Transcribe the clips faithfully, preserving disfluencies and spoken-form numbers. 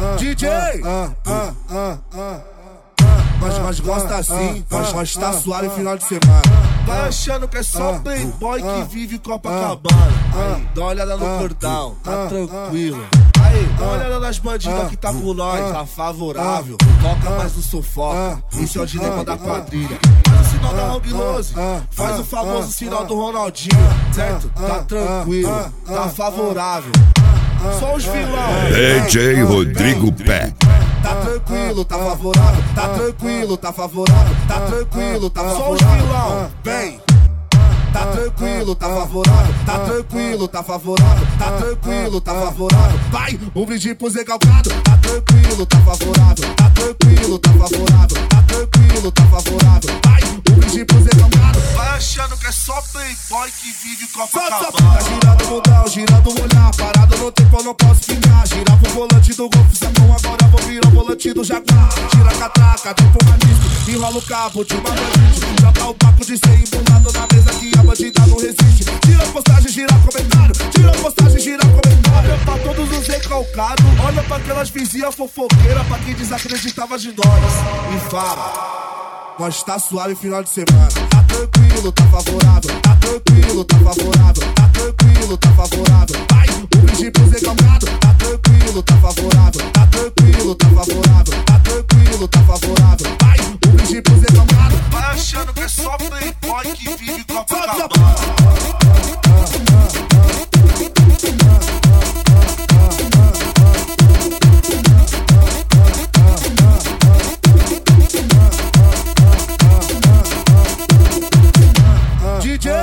D J, mas, mas gosta assim, mas, mas tá suave final de semana. Vai achando que é só playboy que vive Copacabana. Aí, dá uma olhada no cordão, tá tranquilo. Aí, dá uma olhada nas bandidas que tá com nós, tá favorável. Toca mais no sufoca, isso é o dilema da quadrilha. Faz o sinal da Long Nose, faz o famoso sinal do Ronaldinho, certo? Tá tranquilo, tá favorável. Só os vilão. D J Rodrigo Pé. Tá tranquilo, tá favorável. Tá tranquilo, tá favorável. Tá tranquilo, tá favorável. Só os vilão. Vem. Tá tranquilo, tá favorável. Tá tranquilo, tá favorável. Tá tranquilo, tá favorável. Vai, um brinde pro Zé Calcado. Tá tranquilo, tá favorável. Tá tranquilo, tá favorável. Tá tranquilo, tá favorável. Vai, um brinde pro Zé Calcado. Vai achando que é só playboy que vive Copacabana. Tá girando o mundão, girando o olhar. Parado no tempo, eu não posso ficar. Gira pro volante do Golf, sacão, agora vou virar o volante do Jaguar. Tira a catraca, tipo uma disco. Enrola o cabo de uma bandite. Já tá o papo de ser embolado na mesa que a bandida não resiste. Tira a postagem, gira comentário. Tira a postagem, gira comentário. Olha pra todos os recalcados. Olha pra aquelas vizinhas fofoqueiras. Pra quem desacreditava de nós. E fala, nós tá suave final de semana. Tá tranquilo, tá favorável. Tá tranquilo, tá favorável. Tá tranquilo, tá favorável. Vai, um brinde pro Zé Calcado. Tá tranquilo, tá favorável. Tá tranquilo, tá favorável. Tá tranquilo, tá favorável. Vai, um brinde pro Zé Calcado. Vai achando que é só playboy que vive Copacabana. D J,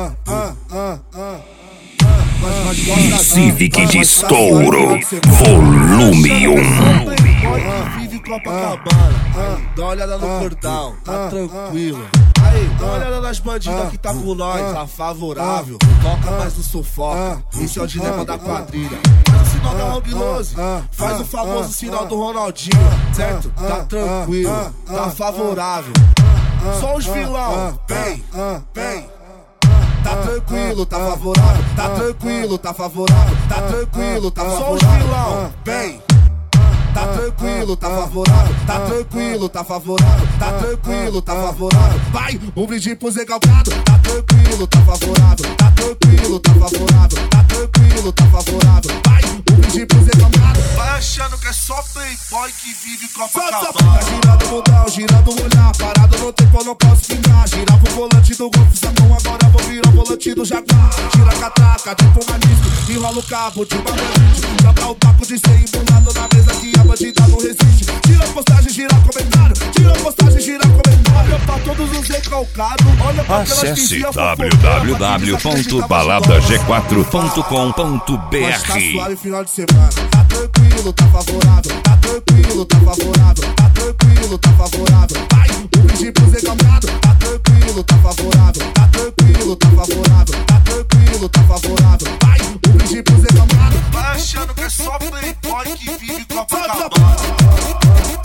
Civic de Estouro, volume um. Vive Copacabana. Dá uma olhada no cordão, tá tranquilo. Aí, dá uma olhada nas bandidas que tá com nós, tá favorável. Toca mais no sufoca, isso é o dilema da quadrilha. Faz o sinal da Long Nose, faz o famoso sinal do Ronaldinho, certo? Tá tranquilo, tá favorável. Só os vilão, vem, vem. Tá tranquilo, tá favorável. Tá tranquilo, tá favorável. Tá tranquilo, tá favorável. Só os vilão, vem. Tá tranquilo, tá favorável. Tá tranquilo, tá favorável. Tá tranquilo, tá favorável. Vai, um brinde pro Zé Calcado. Tá tranquilo, tá favorável. Tá tranquilo, tá favorável. Tá tranquilo, tá favorável. Vai, um brinde pro Zé Calcado. Vai achando que é só playboy que vive Copacabana. Tá girando o mundão, girando o olhar. Parado no tempo, eu não posso ficar. Gira pro volante do Golf, sacão, agora vou virar o volante do Jaguar. Tira a catraca, tipo uma disco. Enrola o cabo de uma bandite. Já tá o papo de ser embolado na mesa que a bandida não resiste. Tira a postagem, gira comentário. Tira a postagem, gira comentário. Olha pra todos os recalcados. Olha pra aquelas Acesse vizinhas w w w ponto balada g quatro ponto com ponto b r. Mas tá suave final de semana. Tá tranquilo, tá favorável. Tá tranquilo, tá favorável. Tá tranquilo, tá favorável. Vai, um brinde pro Zé Calcado. Tá tranquilo, tá favorável. Tá tranquilo, tá favorável. Tá tranquilo, tá favorável. Vai, um brinde pro Zé Calcado. Vai achando que é só playboy que vive Copacabana.